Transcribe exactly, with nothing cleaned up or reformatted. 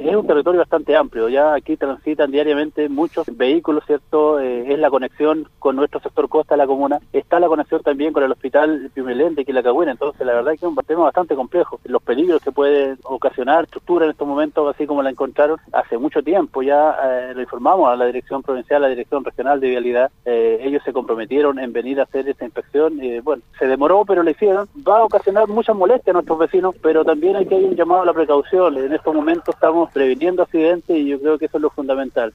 es un territorio bastante amplio, ya aquí transitan diariamente muchos vehículos, ¿cierto? Eh, es la conexión con nuestro sector costa de la comuna, está la conexión también con el hospital Piumelente, que es la Cagüina, entonces la verdad es que es un tema bastante complejo. Los peligros que puede ocasionar estructura en estos momentos, así como la encontraron hace mucho tiempo, ya eh, lo informamos a la Dirección Provincial, a la Dirección Regional de Vialidad, eh, ellos se comprometieron en venir a hacer esta inspección, eh, bueno, se demoró, pero lo hicieron, va a ocasionar mucha molestia a nuestros vecinos, pero también hay que hay un llamado a la precaución. En estos momentos estamos previniendo accidentes y yo creo que eso es lo fundamental.